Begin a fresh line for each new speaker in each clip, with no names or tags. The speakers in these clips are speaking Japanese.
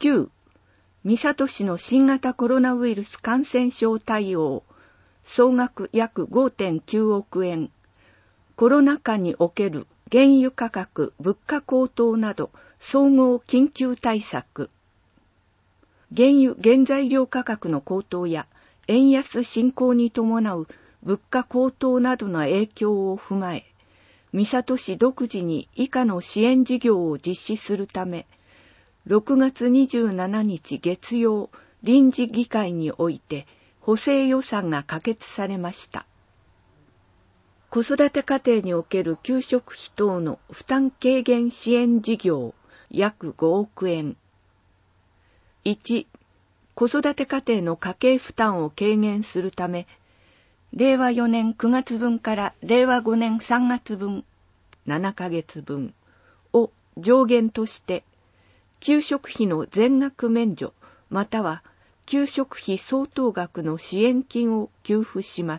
9、三郷市の新型コロナウイルス感染症対応、総額約 5.9 億円。コロナ禍における原油価格、物価高騰など総合緊急対策。原油原材料価格の高騰や円安進行に伴う物価高騰などの影響を踏まえ、三郷市独自に以下の支援事業を実施するため、6月27日月曜、臨時議会において補正予算が可決されました。子育て家庭における給食費等の負担軽減支援事業約5億円。1、子育て家庭の家計負担を軽減するため、令和4年9月分から令和5年3月分、7ヶ月分を上限として、給食費の全額免除または給食費相当額の支援金を給付します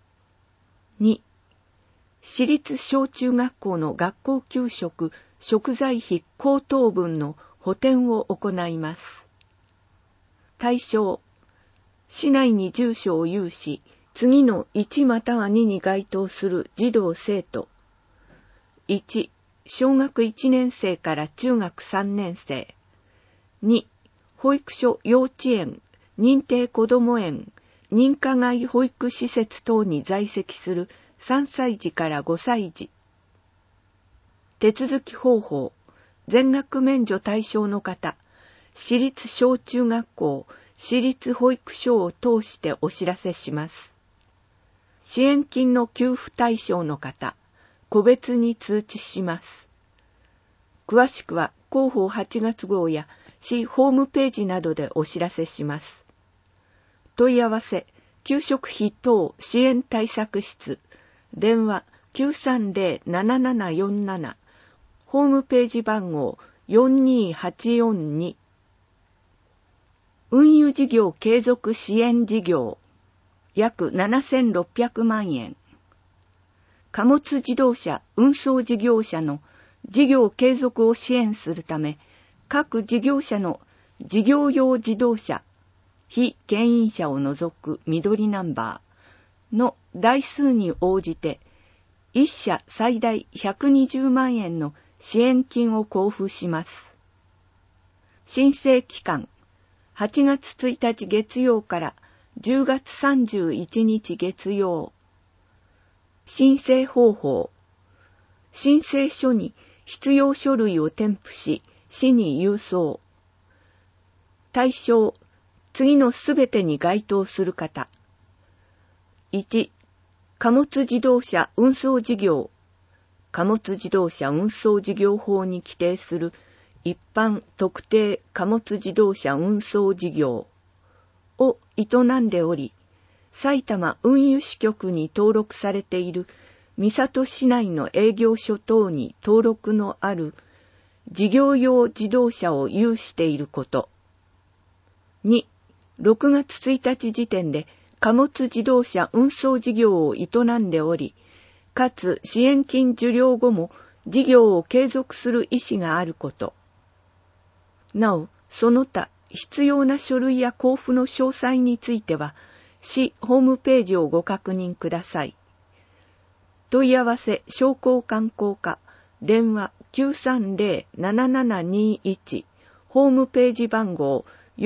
。2、私立小中学校の学校給食食材費高騰分の補填を行います。対象、市内に住所を有し、次の1または2に該当する児童生徒。1、小学1年生から中学3年生。2、保育所、幼稚園、認定こども園、認可外保育施設等に在籍する3歳児から5歳児。手続き方法、全額免除対象の方、私立小中学校、私立保育所を通してお知らせします。支援金の給付対象の方、個別に通知します。詳しくは広報8月号や市ホームページなどでお知らせします。問い合わせ、給食費等支援対策室、電話 930-7747、ホームページ番号42842。運輸事業継続支援事業、約7600万円。貨物自動車運送事業者の事業継続を支援するため、各事業者の事業用自動車、非牽引車を除く緑ナンバーの台数に応じて、1社最大120万円の支援金を交付します。申請期間、8月1日月曜から10月31日月曜。申請方法。申請書に必要書類を添付し、市に郵送。対象、次のすべてに該当する方。1、貨物自動車運送事業。貨物自動車運送事業法に規定する一般特定貨物自動車運送事業を営んでおり、埼玉運輸支局に登録されている三郷市内の営業所等に登録のある事業用自動車を有していること。2、6月1日時点で貨物自動車運送事業を営んでおり、かつ支援金受領後も事業を継続する意思があること。なお、その他必要な書類や交付の詳細については、市ホームページをご確認ください。問い合わせ商工観光課、電話 930-7721、ホームページ番号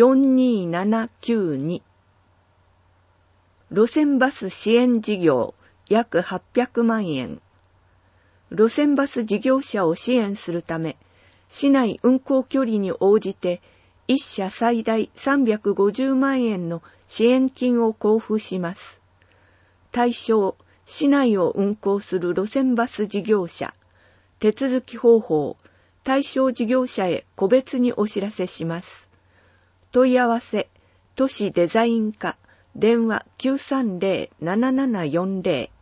42792。路線バス支援事業約800万円。路線バス事業者を支援するため、市内運行距離に応じて1社最大350万円の支援金を交付します。対象、市内を運行する路線バス事業者。手続き方法、対象事業者へ個別にお知らせします。問い合わせ、都市デザイン課、電話 930-7740。